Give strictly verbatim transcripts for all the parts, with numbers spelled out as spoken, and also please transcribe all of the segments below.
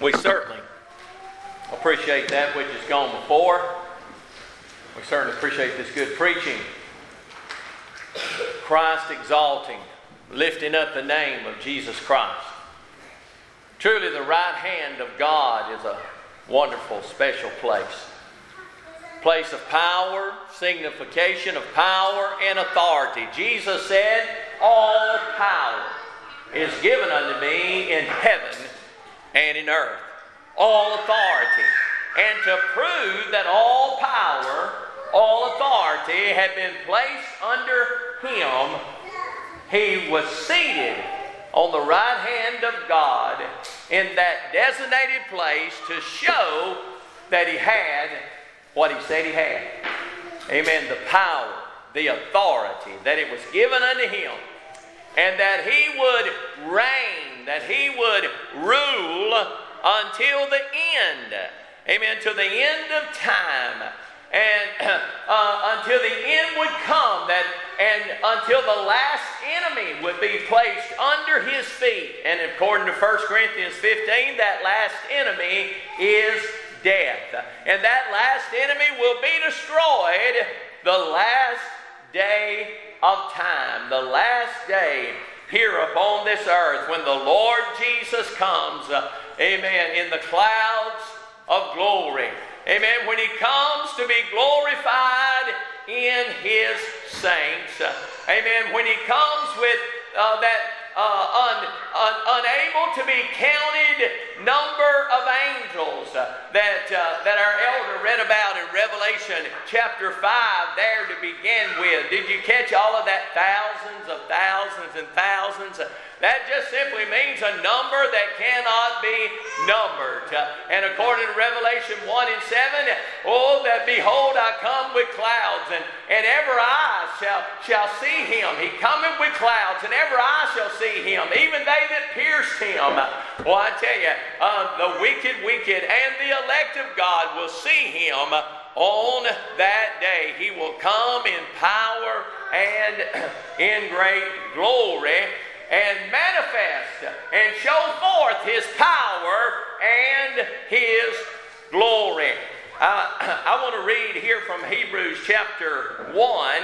We certainly appreciate that which has gone before. We certainly appreciate this good preaching. Christ exalting, lifting up the name of Jesus Christ. Truly the right hand of God is a wonderful, special place. Place of power, signification of power and authority. Jesus said, all power is given unto me in heaven and in earth. All authority. And to prove that all power, all authority had been placed under Him, He was seated on the right hand of God in that designated place to show that He had what He said He had. Amen. The power, the authority, that it was given unto Him. And that He would reign, that He would rule until the end. Amen. To the end of time. And uh, until the end would come, that and until the last enemy would be placed under His feet. And according to First Corinthians fifteen, that last enemy is death. And that last enemy will be destroyed the last day of time, the last day here upon this earth, when the Lord Jesus comes, uh, amen, in the clouds of glory. Amen. When He comes to be glorified in His saints. Amen. When He comes with uh, that uh, un, un, unable to be counted number of angels uh, that, uh, that our elder read about in Revelation chapter five there to begin with. Did you catch all of that? Thousands of thousands and thousands. That just simply means a number that cannot be numbered. And according to Revelation one and seven, oh, that behold, I come with clouds, and, and every eye shall, shall see Him. He cometh with clouds, and every eye shall see Him, even they that pierced Him. Well, I tell you, uh, the wicked, wicked, and the elect of God will see Him on that day. He will come in power and in great glory, and manifest and show forth His power and His glory. Uh, I want to read here from Hebrews chapter one.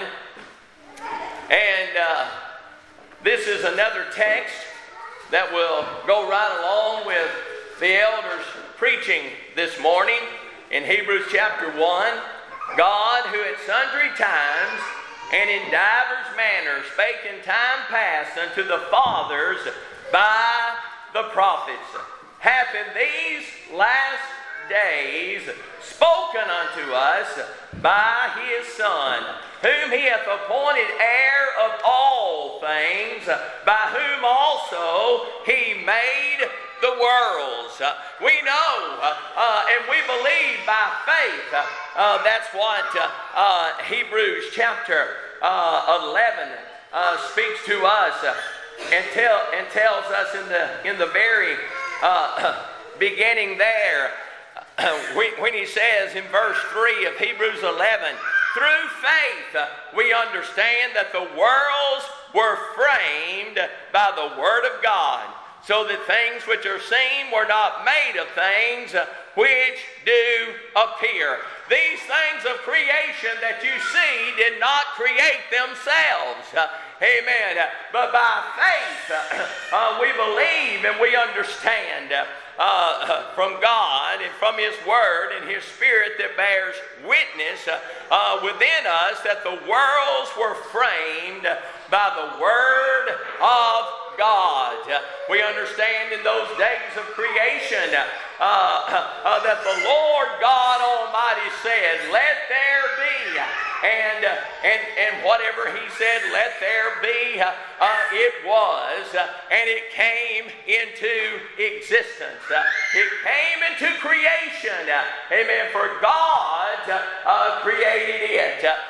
And uh, this is another text that will go right along with the elders preaching this morning. In Hebrews chapter one, God, who at sundry times and in divers manners spake in time past unto the fathers by the prophets, hath in these last days spoken unto us by His Son, whom He hath appointed heir of all things, by whom also He made the worlds. Uh, we know uh, uh, and we believe by faith. Uh, uh, that's what uh, uh, Hebrews chapter uh, eleven uh, speaks to us uh, and, tell, and tells us in the, in the very uh, beginning there uh, when he says in verse three of Hebrews eleven, through faith uh, we understand that the worlds were framed by the Word of God, so that things which are seen were not made of things which do appear. These things of creation that you see did not create themselves. Amen. But by faith, uh, we believe and we understand uh, from God and from His Word and His Spirit that bears witness uh, within us that the worlds were framed by the Word of God. We understand in those days of creation uh, uh, that the Lord God Almighty said, let there be. And, uh, and, and whatever He said, let there be, uh, it was, uh, and it came into existence. Uh, it came into creation. Uh, amen. For God uh, created it. Uh,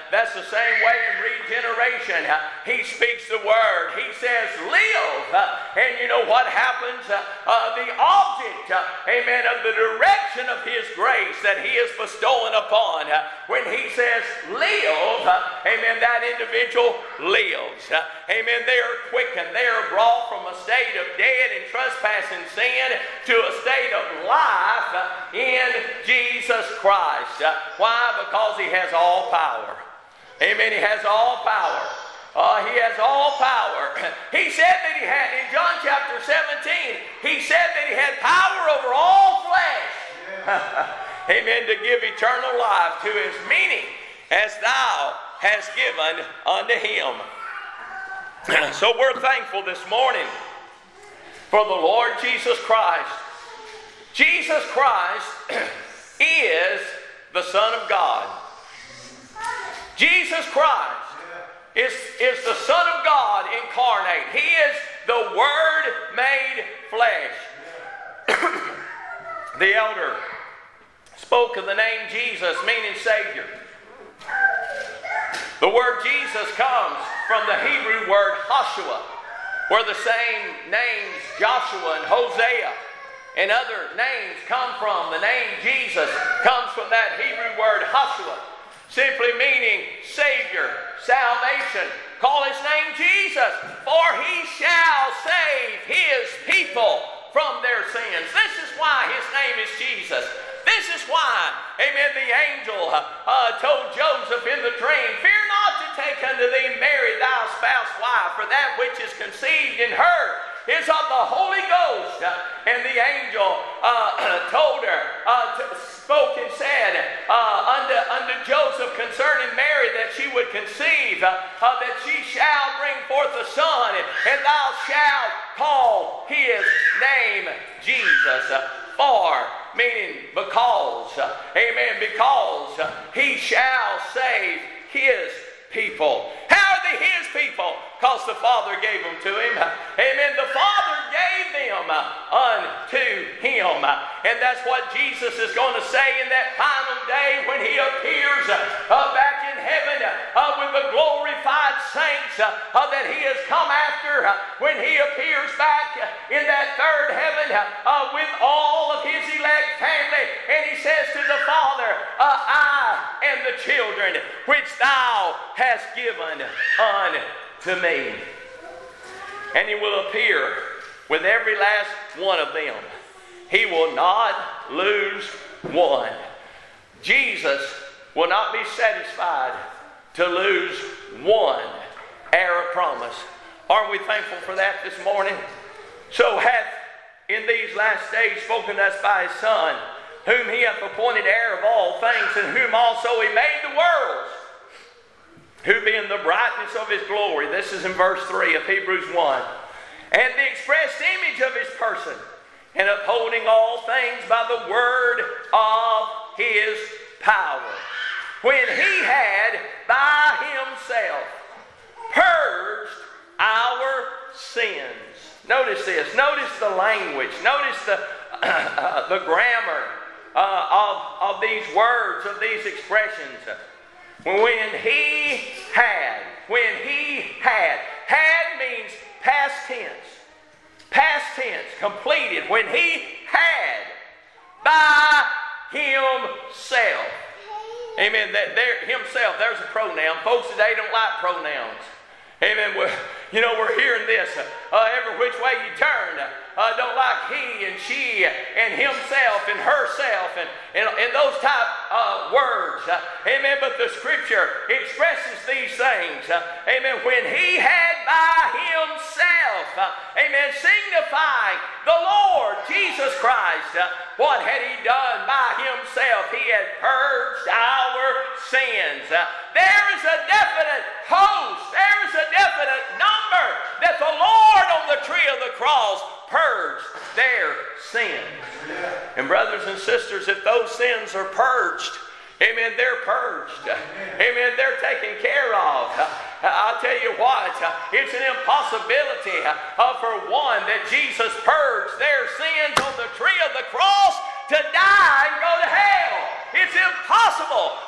that's the same way in regeneration. Uh, he speaks the word. He says, live. Uh, and you know what happens? Uh, uh, the object, uh, amen, of the direction of His grace that He is bestowing upon, uh, when He says, live, uh, amen, that individual lives. Uh, amen. They are quickened. They are brought from a state of dead and trespassing sin to a state of life uh, in Jesus Christ. Uh, why? Because He has all power. Amen. He has all power. Uh, he has all power. He said that He had, in John chapter seventeen, He said that He had power over all flesh. Yeah. Amen. To give eternal life to His meaning, as Thou hast given unto Him. So we're thankful this morning for the Lord Jesus Christ. Jesus Christ is the Son of God. Jesus Christ is, is the Son of God incarnate. He is the Word made flesh. The elder spoke of the name Jesus, meaning Savior. The word Jesus comes from the Hebrew word Hoshua, where the same names Joshua and Hosea and other names come from. The name Jesus comes from that Hebrew word Hoshua, simply meaning Savior, salvation. Call His name Jesus, for He shall save His people from their sins. This is why His name is Jesus. This is why, amen, the angel uh, told Joseph in the dream, fear not to take unto thee Mary thy spouse wife, for that which is conceived in her is of the Holy Ghost. And the angel uh, told her, uh, to, spoke and said uh, unto, unto Joseph concerning Mary that she would conceive, uh, uh, that she shall bring forth a son, and thou shalt call his name Jesus. Uh, for, meaning because, uh, amen, because uh, He shall save His people. How are they His people? Because the Father gave them to Him. Amen. The Father gave them uh, unto Him. And that's what Jesus is going to say in that final day when He appears uh, back in heaven uh, with the glorified saints uh, uh, that He has come after. Uh, when He appears back in that third heaven uh, with all of His elect family. And He says to the Father, uh, I am the children which Thou hast given unto me. And He will appear with every last one of them. He will not lose one. Jesus will not be satisfied to lose one heir of promise. Aren't we thankful for that this morning? So hath in these last days spoken to us by His Son, whom He hath appointed heir of all things, and whom also He made the worlds, who being the brightness of His glory, this is in verse three of Hebrews one, and the express image of His person, and upholding all things by the word of His power, when He had by Himself purged our sins. Notice this. Notice the language. Notice the, uh, the grammar uh, of, of these words, of these expressions. When He had, when He had. Had means past tense. Past tense, completed. When He had by Himself. Amen. That there, Himself, there's a pronoun. Folks today don't like pronouns. Amen. We're, you know, we're hearing this uh, every which way you turn. Uh, don't like he and she and himself and herself and, and, and those type uh, words. Uh, amen. But the Scripture expresses these things. Uh, amen. When He had by Himself, uh, amen, signifying the Lord Jesus Christ. Uh, what had He done by Himself? He had purged our sins. Uh, there is a definite host. There is a definite number that the Lord on the tree of the cross purged their sins. And brothers and sisters, if those sins are purged, amen, they're purged. Amen, they're taken care of. I'll tell you what, it's an impossibility for one that Jesus purged their sins on the tree of the cross to die and go to hell. It's impossible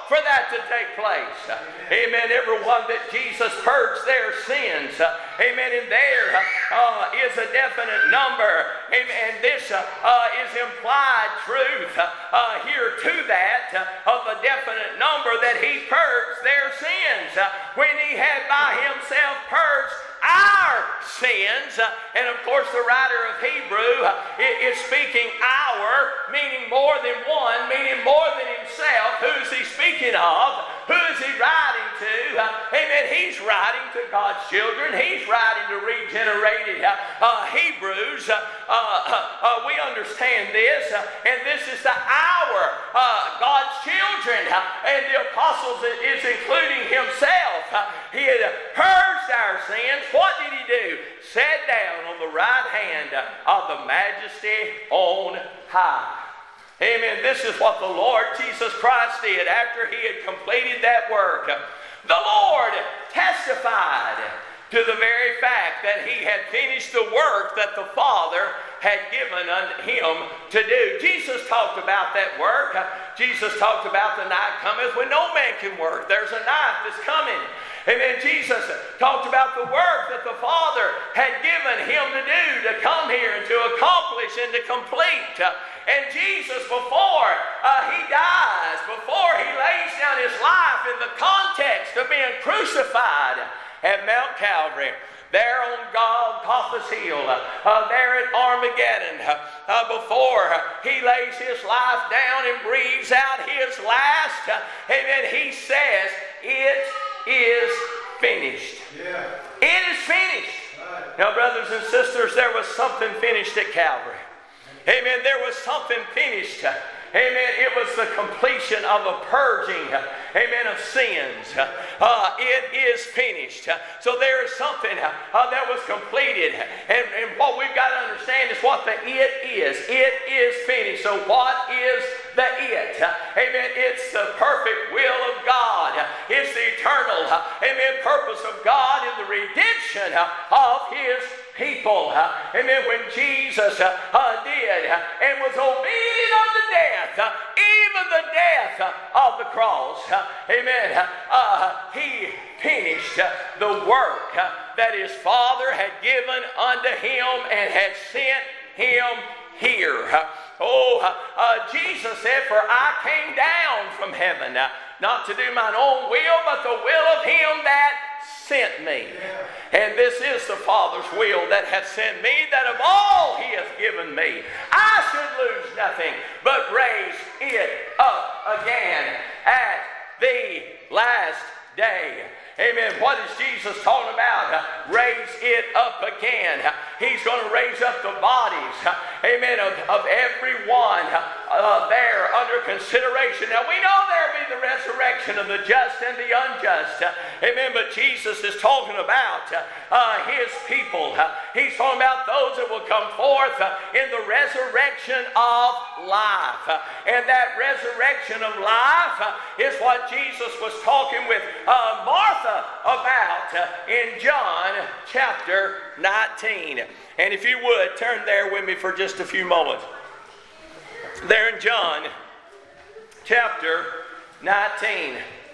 for that to take place. Amen. Everyone that Jesus purged their sins. Amen. And there uh, is a definite number. Amen. This uh, uh, is implied truth uh, here to that uh, of a definite number that he purged their sins uh, when he had by himself purged our sins. Uh, and of course the writer of Hebrew uh, is speaking our, meaning more than one, meaning more than himself. Who is he speaking of? Who is he writing to? Uh, amen. He's writing to God's children. He's writing to regenerated uh, uh, Hebrews. Uh, uh, uh, we understand this. Uh, and this is the hour. Uh, God's children. Uh, and the apostles is including himself. Uh, he had uh, purged our sins. What did he do? Sat down on the right hand of the Majesty on high. Amen. This is what the Lord Jesus Christ did after he had completed that work. The Lord testified to the very fact that he had finished the work that the Father had given unto him to do. Jesus talked about that work. Jesus talked about the night cometh when no man can work. There's a night that's coming. Amen. Jesus talked about the work that the Father had given him to do, to come here and to accomplish and to complete. And Jesus, before uh, he dies, before he lays down his life in the context of being crucified at Mount Calvary, there on Golgotha's hill, uh, there at Armageddon, uh, before he lays his life down and breathes out his last, uh, amen, he says, it is finished. Yeah. It is finished. Right. Now, brothers and sisters, there was something finished at Calvary. Amen. There was something finished. Amen. It was the completion of a purging, amen, of sins. Uh, it is finished. So there is something uh, that was completed. And, and what we've got to understand is what the it is. It is finished. So what is the it? Amen. It's the perfect will of God. It's the eternal, amen, purpose of God in the redemption of his people. Amen. When Jesus uh, uh, did uh, and was obedient unto death, uh, even the death uh, of the cross, uh, amen, uh, he finished uh, the work uh, that his Father had given unto him and had sent him here. Uh, oh, uh, uh, Jesus said, for I came down from heaven, uh, not to do mine own will, but the will of him that sent me. Yeah. And this is the Father's will that hath sent me, that of all he hath given me, I should lose nothing, but raise it up again at the last day. Amen. What is Jesus talking about? Uh, raise it up again. Uh, he's going to raise up the bodies, uh, amen, of, of everyone uh, there under consideration. Now we know there will be the resurrection of the just and the unjust. Uh, amen. But Jesus is talking about uh, uh, his people. Uh, he's talking about those that will come forth uh, in the resurrection of life. Uh, and that resurrection of life uh, is what Jesus was talking with uh, Martha about uh, in John chapter nineteen. And if you would, turn there with me for just a few moments. There in John chapter nineteen.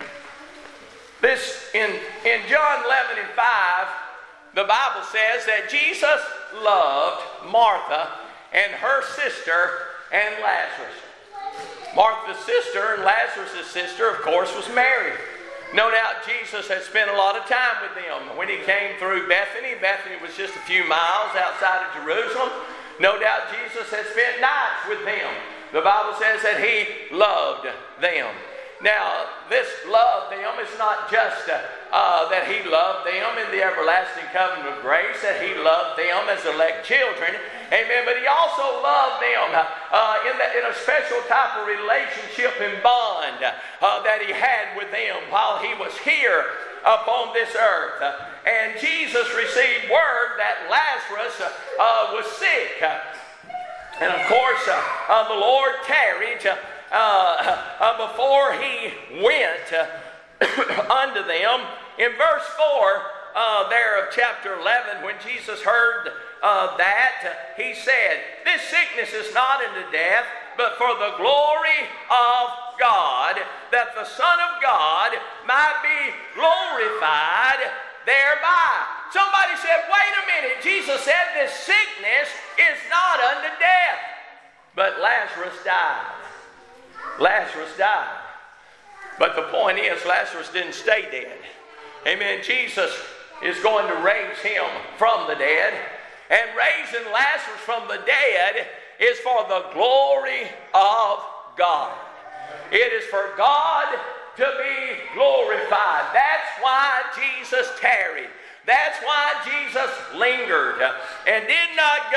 This, in, in John eleven and five, the Bible says that Jesus loved Martha and her sister and Lazarus. Martha's sister and Lazarus' sister, of course, was Mary. No doubt Jesus had spent a lot of time with them. When he came through Bethany, Bethany was just a few miles outside of Jerusalem. No doubt Jesus had spent nights with them. The Bible says that he loved them. Now, this love them is not just uh, uh, that he loved them in the everlasting covenant of grace, that he loved them as elect children. Amen. But he also loved them uh, in, the, in a special type of relationship and bond uh, that he had with them while he was here upon this earth. Uh, and Jesus received word that Lazarus uh, was sick. Uh, and of course, uh, uh, the Lord tarried uh, uh, uh, before he went uh, unto them. In verse four uh, there of chapter eleven, when Jesus heard Uh, that, uh, he said, this sickness is not unto death, but for the glory of God, that the Son of God might be glorified thereby. Somebody said, wait a minute. Jesus said this sickness is not unto death. But Lazarus died. Lazarus died. But the point is, Lazarus didn't stay dead. Amen. Jesus is going to raise him from the dead. And raising Lazarus from the dead is for the glory of God. It is for God to be glorified. That's why Jesus tarried. That's why Jesus lingered and did not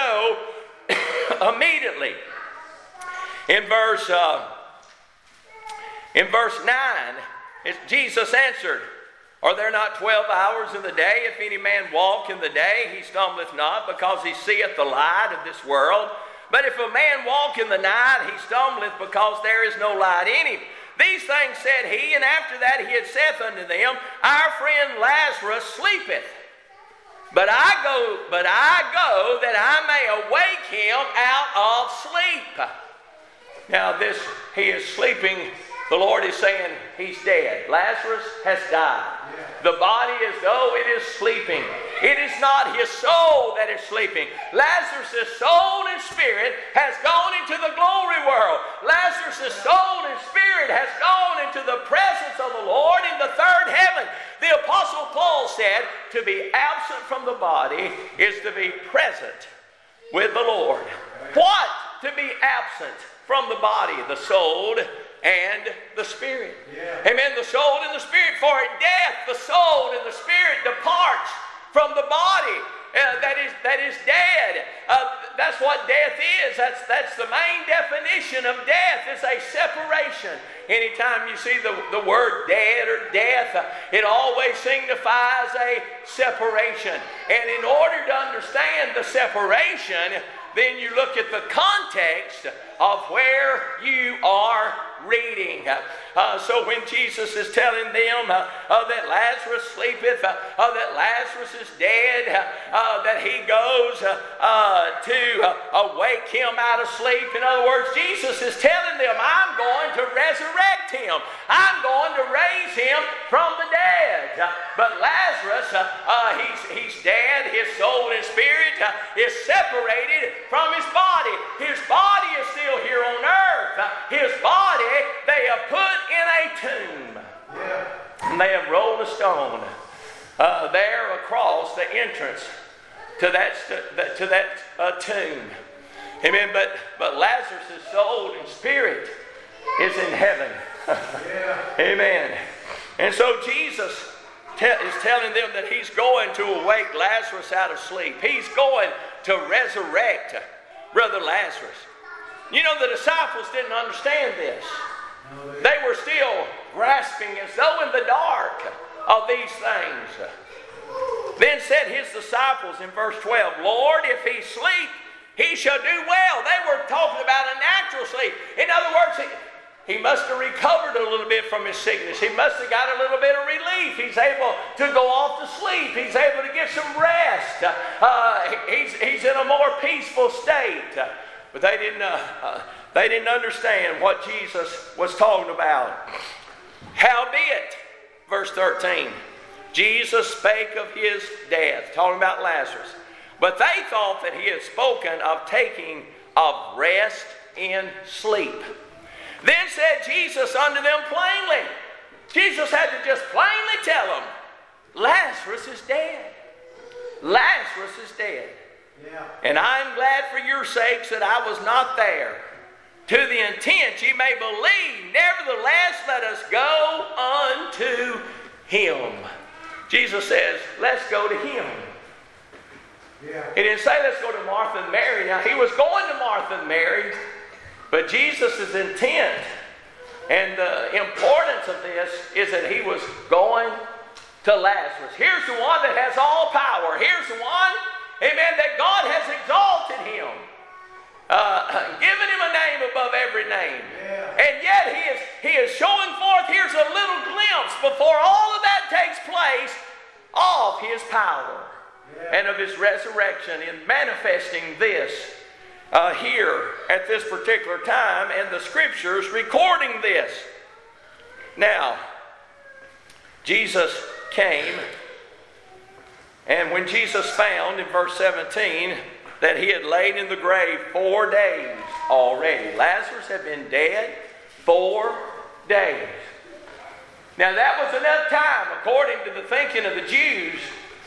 go immediately. In verse uh, in verse nine, it's Jesus answered, are there not twelve hours in the day? If any man walk in the day, he stumbleth not, because he seeth the light of this world. But if a man walk in the night, he stumbleth, because there is no light in him. These things said he, and after that he had saith unto them, our friend Lazarus sleepeth. But I go, but I go that I may awake him out of sleep. Now this, he is sleeping. The Lord is saying he's dead. Lazarus has died. The body as though it is sleeping. It is not his soul that is sleeping. Lazarus' soul and spirit has gone into the glory world. Lazarus' soul and spirit has gone into the presence of the Lord in the third heaven. The Apostle Paul said, to be absent from the body is to be present with the Lord. What? To be absent from the body, the soul and the spirit. Yeah. Amen. The soul and the spirit. For in death, the soul and the spirit departs from the body uh, that is that is dead. Uh, that's what death is. That's that's the main definition of death. It's a separation. Anytime you see the, the word dead or death, uh, it always signifies a separation. And in order to understand the separation, then you look at the context of where you are reading. Uh, so when Jesus is telling them uh, uh, that Lazarus sleepeth, uh, uh, that Lazarus is dead, uh, that he goes uh, uh, to uh, awake him out of sleep. In other words, Jesus is telling them, I'm going to resurrect him. I'm going to raise him from the dead. Uh, but Lazarus, uh, uh, he's, he's dead. His soul and spirit uh, is separated from his body. His body is still here on earth. Uh, his body they have put in a tomb. Yeah. And they have rolled a stone uh, there across the entrance to that st- to that uh, tomb. Amen. But but Lazarus' soul and spirit is in heaven. Yeah. Amen. And so Jesus te- is telling them that he's going to awake Lazarus out of sleep. He's going to resurrect Brother Lazarus. You know, the disciples didn't understand this. They were still grasping as though in the dark of these things. Then said his disciples in verse twelve, Lord, if he sleep, he shall do well. They were talking about a natural sleep. In other words, he, he must have recovered a little bit from his sickness. He must have got a little bit of relief. He's able to go off to sleep. He's able to get some rest. Uh, he's, he's in a more peaceful state. But they didn't, uh, uh, they didn't understand what Jesus was talking about. Howbeit, verse thirteen, Jesus spake of his death, talking about Lazarus. But they thought that he had spoken of taking of rest in sleep. Then said Jesus unto them plainly. Jesus had to just plainly tell them, Lazarus is dead. Lazarus is dead. Yeah. And I'm glad for your sakes that I was not there, to the intent ye may believe. Nevertheless, let us go unto him. Jesus says, let's go to him. Yeah. He didn't say let's go to Martha and Mary. Now, he was going to Martha and Mary, but Jesus' intent and the importance of this is that he was going to Lazarus. Here's the one that has all power. Here's the one, amen, that God has exalted him. Uh, given him a name above every name. Yeah. And yet he is, he is showing forth, here's a little glimpse before all of that takes place, of his power. Yeah. And of his resurrection in manifesting this uh, here at this particular time, and the Scriptures recording this. Now, Jesus came, and when Jesus found in verse seventeen that he had laid in the grave four days already. Lazarus had been dead four days. Now that was enough time, according to the thinking of the Jews,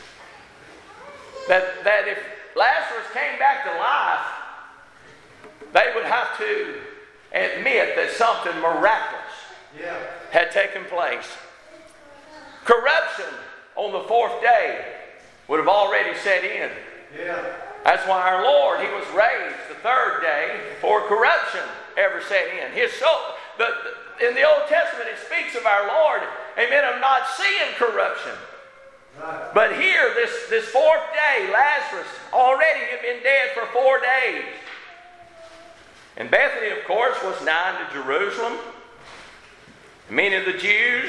that, that if Lazarus came back to life, they would have to admit that something miraculous yeah. had taken place. Corruption on the fourth day would have already set in. Yeah. That's why our Lord, He was raised the third day before corruption ever set in. His soul, the, the, in the Old Testament it speaks of our Lord, amen, of not seeing corruption. Right. But here, this, this fourth day, Lazarus already had been dead for four days. And Bethany, of course, was nigh to Jerusalem. Many of the Jews,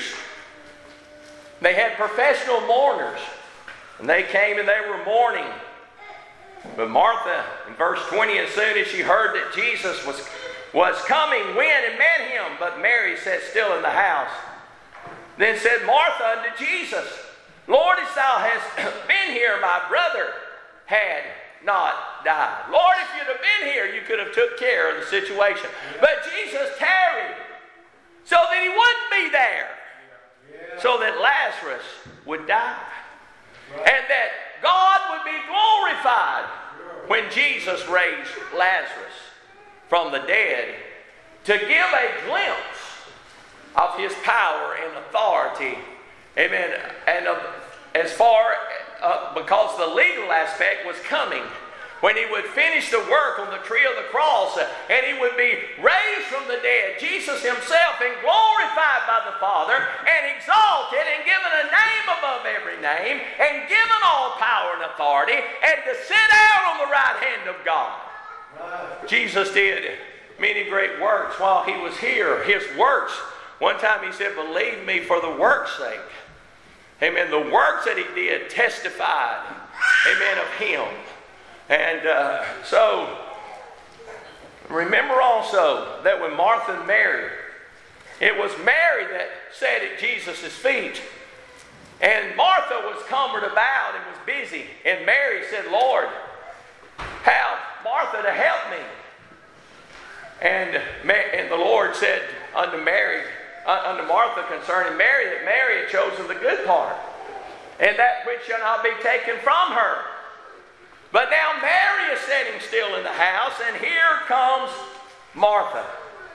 they had professional mourners. And they came and they were mourning. But Martha, in verse twenty, as soon as she heard that Jesus was, was coming, went and met him. But Mary sat still in the house. Then said Martha unto Jesus, Lord, as thou hast been here, my brother had not died. Lord, if you'd have been here, you could have took care of the situation. But Jesus tarried so that he wouldn't be there. So that Lazarus would die. And that God would be glorified when Jesus raised Lazarus from the dead to give a glimpse of His power and authority. Amen. And of, as far, uh, because the legal aspect was coming, when He would finish the work on the tree of the cross, uh, and He would be raised from the dead, Jesus Himself, and glorified by the Father, and exalted, and given a name above every name, and given all power and authority, and to sit down on the right hand of God. Right. Jesus did many great works while He was here. His works, one time He said, believe me for the work's sake. Amen. The works that He did testified, amen, of Him. And uh, so, remember also that when Martha and Mary, it was Mary that sat at Jesus' feet. And Martha was cumbered about and was busy. And Mary said, Lord, have Martha to help me. And, and the Lord said unto Mary, uh, unto Martha concerning Mary, that Mary had chosen the good part, and that which shall not be taken from her. But now Mary is sitting still in the house, and here comes Martha.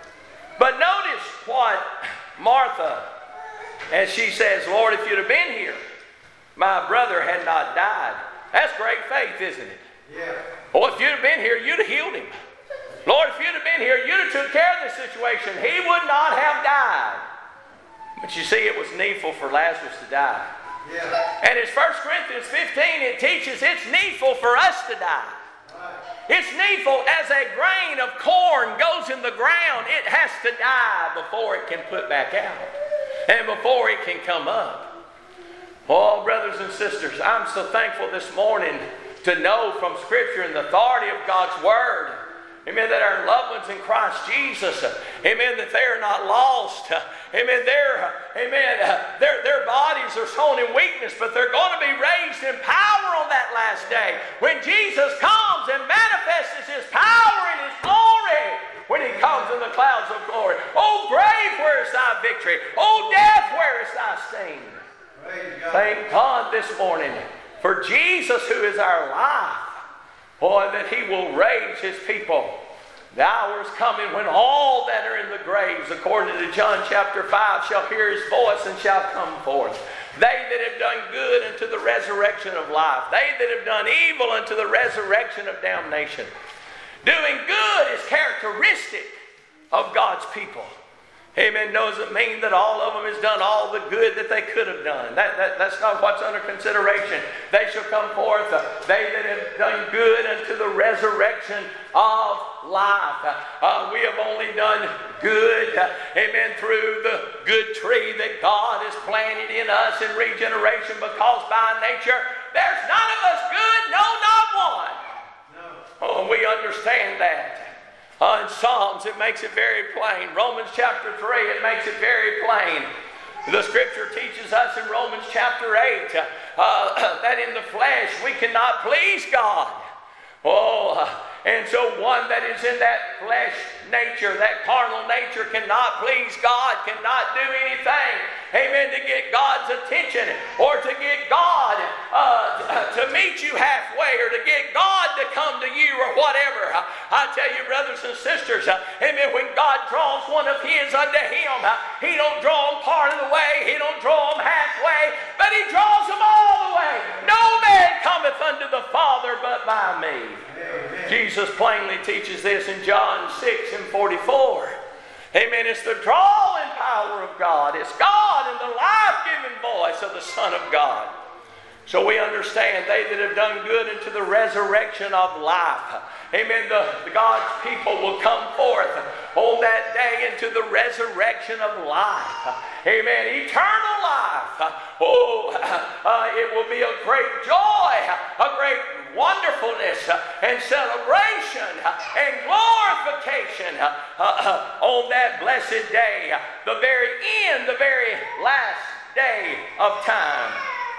But notice what Martha, as she says, Lord, if you'd have been here, my brother had not died. That's great faith, isn't it? Yeah. Well, if you'd have been here, you'd have healed him. Lord, if you'd have been here, you'd have took care of this situation. He would not have died. But you see, it was needful for Lazarus to die. Yeah. And in First Corinthians fifteen, it teaches it's needful for us to die. Right. It's needful as a grain of corn goes in the ground. It has to die before it can put back out. And before it can come up. Oh, brothers and sisters, I'm so thankful this morning to know from Scripture and the authority of God's Word, amen, that our loved ones in Christ Jesus, amen, that they're not lost, amen, they're, amen, their, their bodies are sown in weakness, but they're going to be raised in power on that last day when Jesus comes and manifests His power and His glory, when He comes in the clouds of glory. Oh, grave, where is thy victory? Oh, death, where is thy sting? God. Thank God this morning for Jesus, who is our life. Boy, that He will raise His people. The hour is coming when all that are in the graves, according to John chapter five, shall hear His voice and shall come forth. They that have done good unto the resurrection of life. They that have done evil unto the resurrection of damnation. Doing good is characteristic of God's people. Amen. Doesn't mean that all of them has done all the good that they could have done. That, that, that's not what's under consideration. They shall come forth, uh, they that have done good unto the resurrection of life. Uh, uh, we have only done good, uh, amen, through the good tree that God has planted in us in regeneration, because by nature there's none of us good, no, not one. No. Oh, Oh, and we understand that. Uh, in Psalms, it makes it very plain. Romans chapter three, it makes it very plain. The Scripture teaches us in Romans chapter eight uh, uh, that in the flesh we cannot please God. Oh, uh, and so one that is in that flesh nature, that carnal nature, cannot please God, cannot do anything, amen, to get God's attention or to get God uh, to meet you halfway or to get God to come to you or whatever. I tell you, brothers and sisters, uh, amen, when God draws one of His unto Him, uh, He don't draw them part of the way, He don't draw them halfway, but He draws them all the way. No man cometh unto the Father but by me. Amen. Jesus plainly teaches this in John six and forty-four. Amen. It's the drawing power of God. It's God and the life-giving voice of the Son of God. So we understand they that have done good into the resurrection of life. Amen. The, the God's people will come forth on that day into the resurrection of life. Amen. Eternal life. Oh, uh, it will be a great joy, a great wonderfulness and celebration and glorification uh, uh, on that blessed day, the very end, the very last day of time.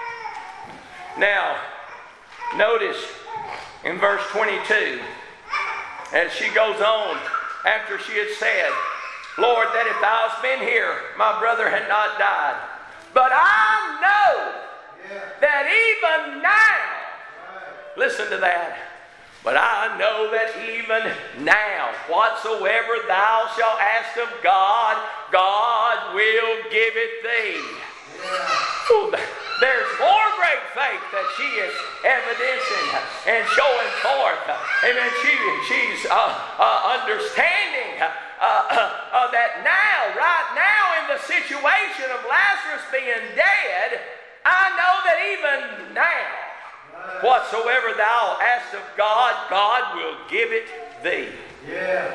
Now, notice in verse twenty-two, as she goes on, after she had said, Lord, that if thou hadst been here, my brother had not died. But I know that even now, listen to that. But I know that even now, whatsoever thou shalt ask of God, God will give it thee. Yeah. Ooh, there's more great faith that she is evidencing and showing forth. Amen. She, she's uh, uh, understanding uh, uh, uh, that now, right now, in the situation of Lazarus being dead, I know that even now, whatsoever thou ask of God, God will give it thee. Yeah.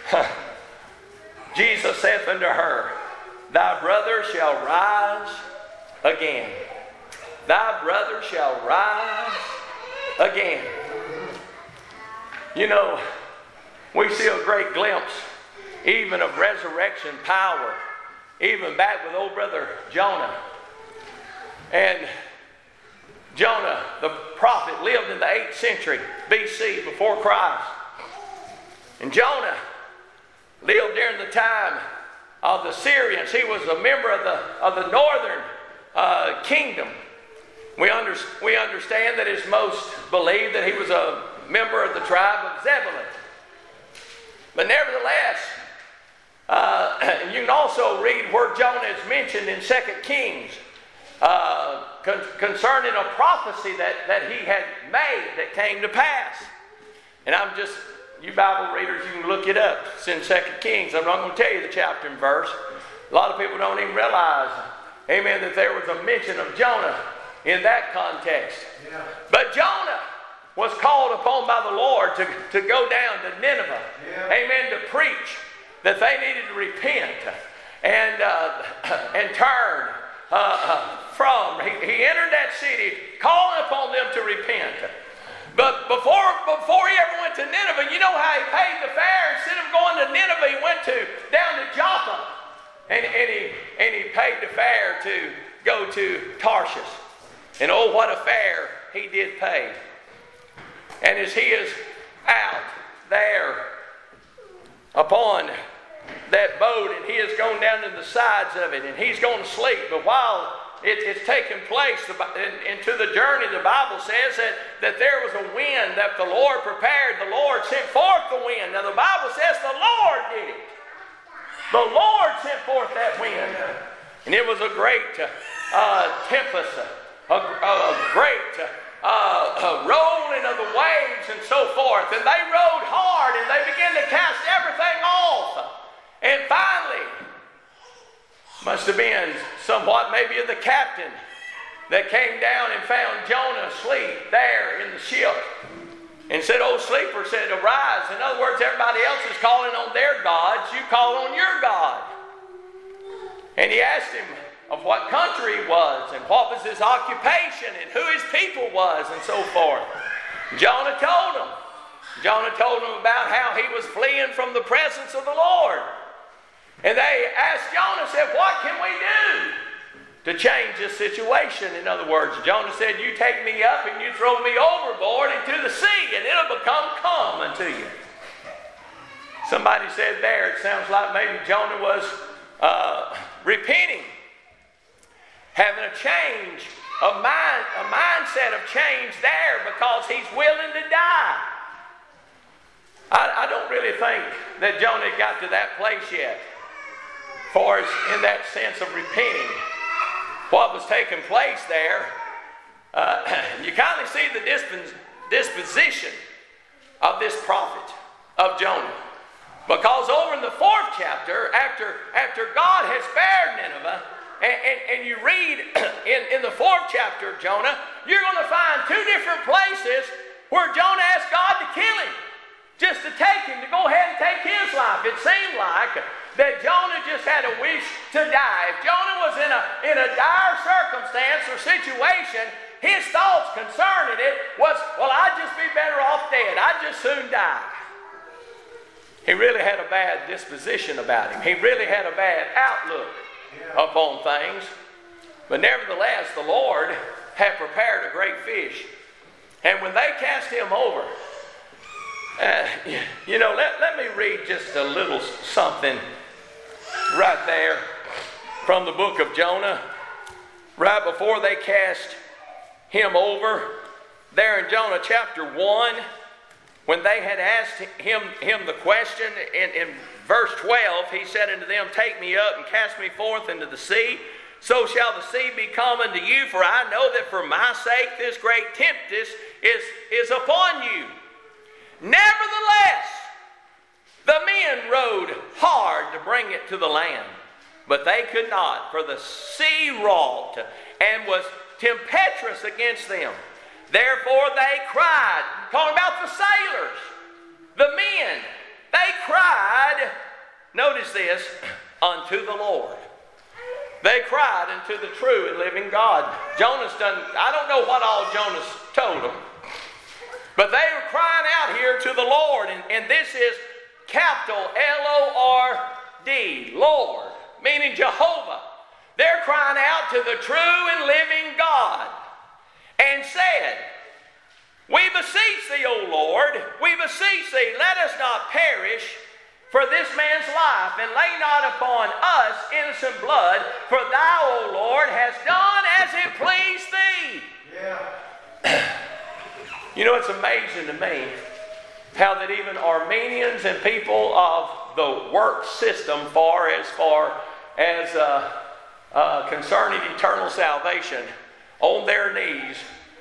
Jesus saith unto her, Thy brother shall rise again. Thy brother shall rise again. You know, we see a great glimpse even of resurrection power, even back with old brother Jonah. And Jonah, the prophet, lived in the eighth century B C before Christ. And Jonah lived during the time of the Syrians. He was a member of the, of the northern uh, kingdom. We, under, we understand that it's most believed that he was a member of the tribe of Zebulun. But nevertheless, uh, you can also read where Jonah is mentioned in Second Kings. Uh, con- concerning a prophecy that, that he had made that came to pass. And I'm just, you Bible readers, you can look it up. It's in Second Kings. I'm not going to tell you the chapter and verse. A lot of people don't even realize, amen, that there was a mention of Jonah in that context. Yeah. But Jonah was called upon by the Lord to, to go down to Nineveh, yeah. amen, to preach that they needed to repent and, uh, and turn Uh, uh, from. He, he entered that city calling upon them to repent. But before before he ever went to Nineveh, you know how he paid the fare? Instead of going to Nineveh, he went to down to Joppa. And, and, he, and he paid the fare to go to Tarshish. And oh, what a fare he did pay. And as he is out there upon that boat, and he has gone down to the sides of it, and he's going to sleep. But while it, it's taking place the, into the journey, the Bible says that, that there was a wind that the Lord prepared. The Lord sent forth the wind. Now the Bible says the Lord did it. The Lord sent forth that wind. And it was a great uh, tempest, a, a great uh, rolling of the waves and so forth. And they rode hard, and they began to cast everything off. And finally, must have been somewhat maybe of the captain that came down and found Jonah asleep there in the ship and said, "Oh, sleeper," said, "arise." In other words, everybody else is calling on their gods. You call on your God. And he asked him of what country he was and what was his occupation and who his people was and so forth. Jonah told him. Jonah told them about how he was fleeing from the presence of the Lord. And they asked Jonah, said, what can we do to change this situation? In other words, Jonah said, you take me up and you throw me overboard into the sea, and it'll become calm unto you. Somebody said there, it sounds like maybe Jonah was uh, repenting, having a change of mind, a mindset of change there because he's willing to die. I, I don't really think that Jonah got to that place yet, for us in that sense of repenting. What was taking place there, uh, you kind of see the dispos- disposition of this prophet, of Jonah. Because over in the fourth chapter, after, after God has spared Nineveh, and, and, and you read in, in the fourth chapter of Jonah, you're going to find two different places where Jonah asked God to kill him, just to take him, to go ahead and take his life. It seemed like that Jonah just had a wish to die. If Jonah was in a, in a dire circumstance or situation, his thoughts concerning it was, well, I'd just be better off dead. I'd just soon die. He really had a bad disposition about him. He really had a bad outlook yeah. upon things. But nevertheless, the Lord had prepared a great fish. And when they cast him over, uh, you know, let, let me read just a little something right there from the book of Jonah. Right before they cast him over, there in Jonah chapter one, when they had asked him, him the question, in, in verse twelve, he said unto them, take me up and cast me forth into the sea. So shall the sea be come unto you, for I know that for my sake this great tempest is, is upon you. Nevertheless, the men rowed hard to bring it to the land, but they could not, for the sea wrought and was tempestuous against them. Therefore they cried, talking about the sailors, the men, they cried, notice this, unto the Lord. They cried unto the true and living God. Jonah's done, I don't know what all Jonah's told them, but they were crying out here to the Lord, and, and this is capital L O R D, Lord, meaning Jehovah. They're crying out to the true and living God, and said, we beseech thee, O Lord, we beseech thee, let us not perish for this man's life, and lay not upon us innocent blood, for thou, O Lord, hast done as it pleased thee. Yeah. You know, it's amazing to me how that even Armenians and people of the work system far as far as uh, uh, concerning eternal salvation, on their knees,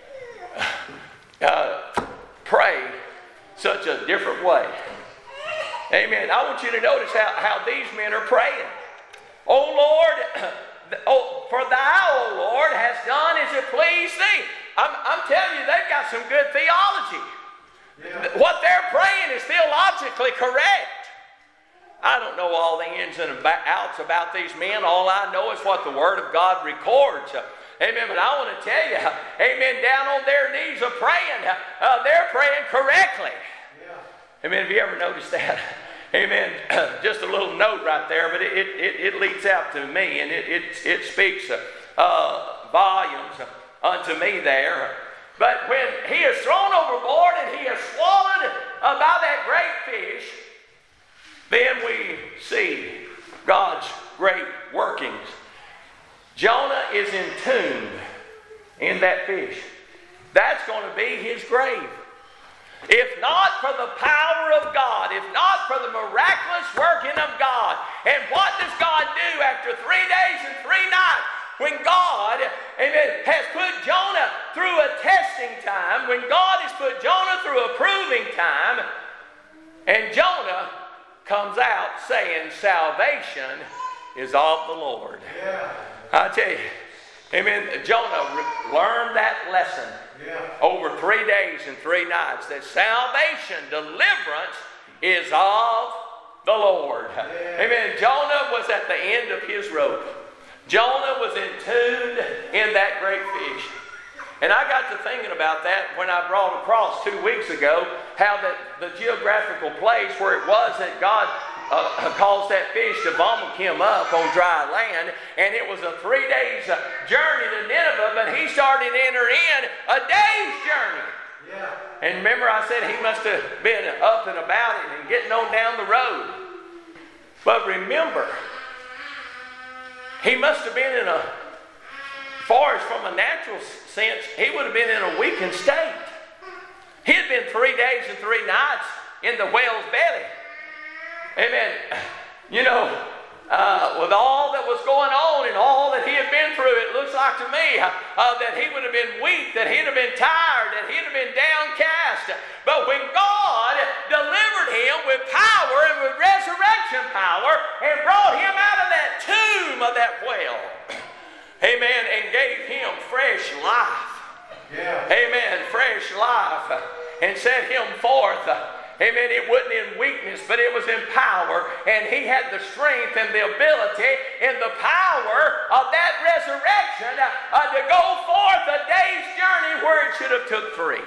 uh, pray such a different way. Amen. I want you to notice how, how these men are praying. O Lord, oh, for thou, O Lord, hast done as it pleased thee. I'm, I'm telling you, they've got some good theology. Yeah. What they're praying is theologically correct. I don't know all the ins and outs about these men. All I know is what the Word of God records. Amen. But I want to tell you, amen, down on their knees are praying. Uh, they're praying correctly. Yeah. Amen. Have you ever noticed that? Amen. Just a little note right there, but it, it, it leads out to me, and it, it, it speaks uh, volumes unto me there. But when he is thrown overboard and he is swallowed uh, by that great fish, then we see God's great workings. Jonah is entombed in that fish. That's going to be his grave. If not for the power of God, if not for the miraculous working of God. And what does God do after three days and three nights? When God, amen, has put Jonah through a testing time, when God has put Jonah through a proving time, and Jonah comes out saying, salvation is of the Lord. Yeah. I tell you, amen, Jonah re- learned that lesson yeah. over three days and three nights, that salvation, deliverance is of the Lord. Yeah. Amen. Jonah was at the end of his rope. Jonah was entombed in that great fish. And I got to thinking about that when I brought across two weeks ago how that the geographical place where it was that God uh, caused that fish to vomit him up on dry land, and it was a three days uh, journey to Nineveh, but he started to enter in a day's journey. Yeah. And remember I said he must have been up and about it and getting on down the road. But remember, he must have been in a, as far as from a natural sense, he would have been in a weakened state. He had been three days and three nights in the whale's belly. Amen. You know, uh, with all that was going on and all that he had been through, it looks like to me uh, that he would have been weak, that he'd have been tired, that he'd have been downcast. But when God delivered him with power and with resurrection power and brought him out of that tomb of that whale, amen, and gave him fresh life. Yeah. Amen, fresh life. And set him forth. Amen, it wasn't in weakness, but it was in power. And he had the strength and the ability and the power of that resurrection uh, to go forth a day's journey where it should have took three.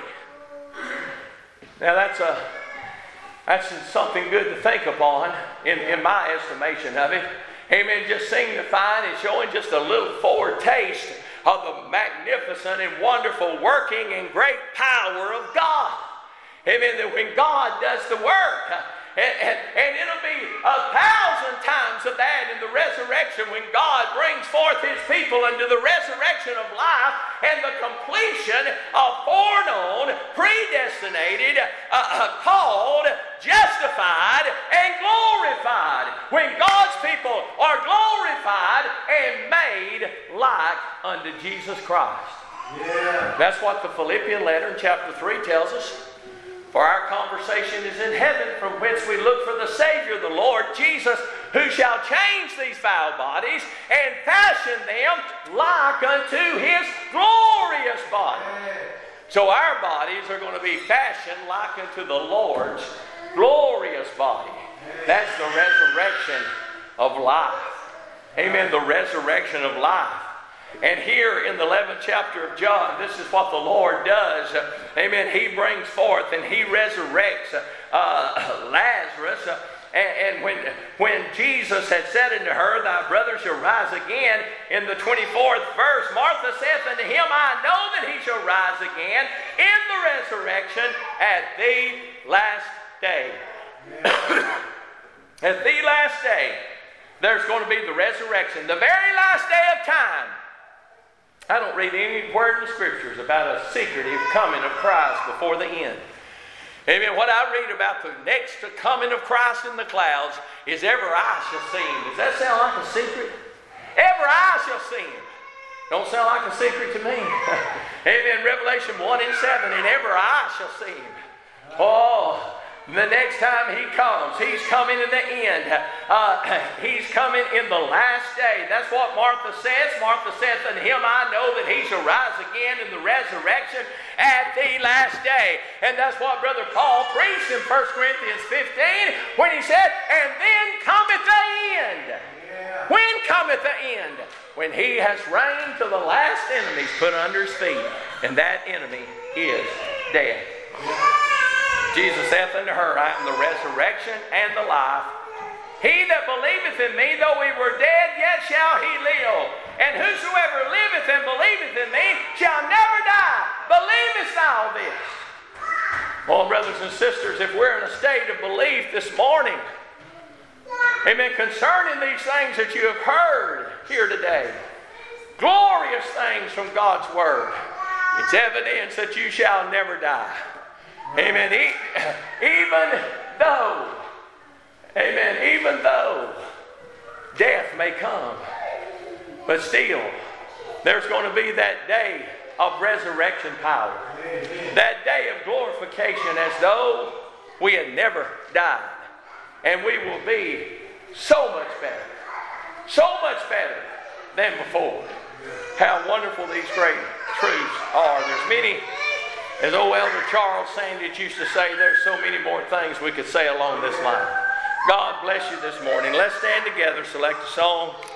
Now that's a that's something good to think upon in, in my estimation of it. Amen, just signifying and showing just a little foretaste of the magnificent and wonderful working and great power of God. Amen, that when God does the work, and, and, and it'll be a thousand times of that in the resurrection when God brings forth his people into the resurrection of life and the completion of foreknown, predestinated, uh, uh, called, justified, and glorified. When God's people are glorified and made like unto Jesus Christ. Yeah. That's what the Philippian letter in chapter three tells us. For our conversation is in heaven, from whence we look for the Savior, the Lord Jesus, who shall change these foul bodies and fashion them like unto his glorious body. So our bodies are going to be fashioned like unto the Lord's glorious body. That's the resurrection of life. Amen. The resurrection of life. And here in the eleventh chapter of John, this is what the Lord does. Amen. He brings forth and he resurrects uh, Lazarus. Uh, and and when, when Jesus had said unto her, thy brother shall rise again, in the twenty-fourth verse, Martha saith unto him, I know that he shall rise again in the resurrection at the last day. At the last day, there's going to be the resurrection, the very last day of time. I don't read any word in the Scriptures about a secretive coming of Christ before the end. Amen. What I read about the next coming of Christ in the clouds is every eye shall see him. Does that sound like a secret? Every eye shall see him. Don't sound like a secret to me. Amen. Revelation one and seven, and every eye shall see him. Oh, the next time he comes, he's coming in the end. Uh, he's coming in the last day. That's what Martha says. Martha saith unto him, I know that he shall rise again in the resurrection at the last day. And that's what Brother Paul preached in First Corinthians fifteen when he said, and then cometh the end. Yeah. When cometh the end? When he has reigned till the last enemy's put under his feet. And that enemy is death. Yeah. Jesus saith unto her, I am the resurrection and the life. He that believeth in me, though he were dead, yet shall he live. And whosoever liveth and believeth in me shall never die. Believest thou this? Well, brothers and sisters, if we're in a state of belief this morning, amen, concerning these things that you have heard here today, glorious things from God's Word, it's evidence that you shall never die. Amen. Even though, amen, even though death may come, but still, there's going to be that day of resurrection power. That day of glorification as though we had never died. And we will be so much better, so much better than before. How wonderful these great truths are. There's many. As old Elder Charles Sandage used to say, there's so many more things we could say along this line. God bless you this morning. Let's stand together, select a song.